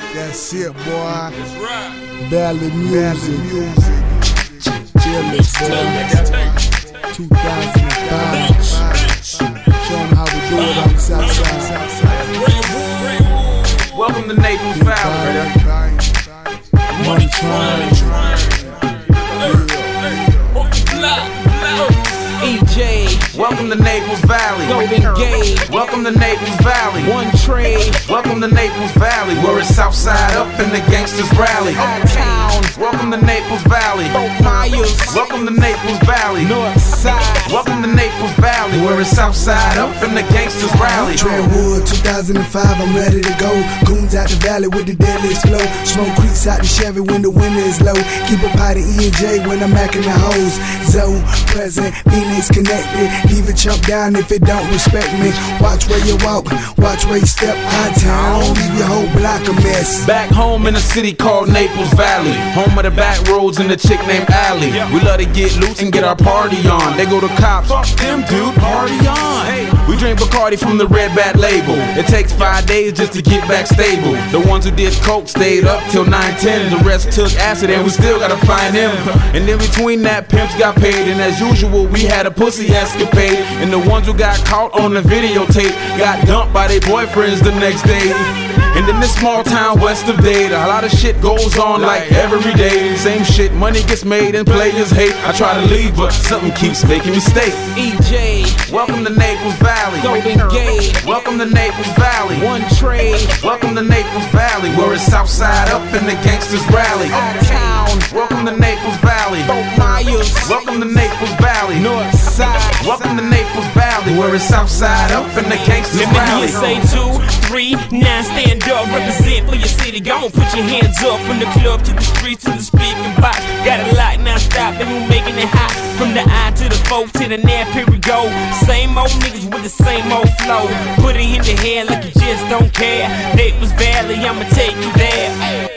That's it, boy. That's right. Valley music. Fearless, boy. 2005. Show 'em how we do it on the south side. Welcome to Naples Valley. Money trying. EJ, Welcome to Naples Valley. Golden Gate, Welcome to Naples Valley. One Trade, Welcome to Naples Valley, where it's Southside up and the gangsters rally. Town, Welcome to Naples Valley. Fort Myers, Welcome to Naples Valley. North Side, Welcome to Naples Valley, where it's Southside up and the gangsters rally. Trentwood, 2005, I'm ready to go. Goons out the valley with the deadliest flow. Smoke creeps out the Chevy when the wind is low. Keep a pot of E&J when I'm macking the hoes. Zone present, Phoenix connected. Leave a chump down if it don't respect me. Watch where you walk, watch where you step. High town, leave your whole block a mess. Back home in a city called Naples Valley, home of the back roads and a chick named Allie. We love to get loose and get our party on. They go to cops, fuck them dude, party on. We drink Bacardi from the Red Bat label. It takes 5 days just to get back stable. The ones who did coke stayed up till 9-10. The rest took acid and we still gotta find them. And in between that, pimps got paid. And as usual, we had a pussy escapade. And the ones who got caught on the videotape got dumped by their boyfriends the next day. And in this small town west of Dade, a lot of shit goes on like every day. Same shit, money gets made and players hate. I try to leave, but something keeps making me stay. EJ, Welcome to Naples Valley. Golden Gate, Welcome to Naples Valley. One Trade, Welcome to Naples Valley, where it's Southside up and the gangsters rally. Town, Welcome to Naples Valley. Fort Myers, Welcome to Naples Valley. North Side. Welcome to Naples Valley, where it's Southside up and the gangsters Let me rally. hear you say 2, 3, 9, stand up, represent for your city. Go on, put your hands up from the club to the streets to the speaking box. Got a lot, now stop, and we making it hot. From the I to the 4 to the now, here we go. Same old niggas with the same old flow. Put it in the head like you just don't care. Naples Valley, I'ma take you there.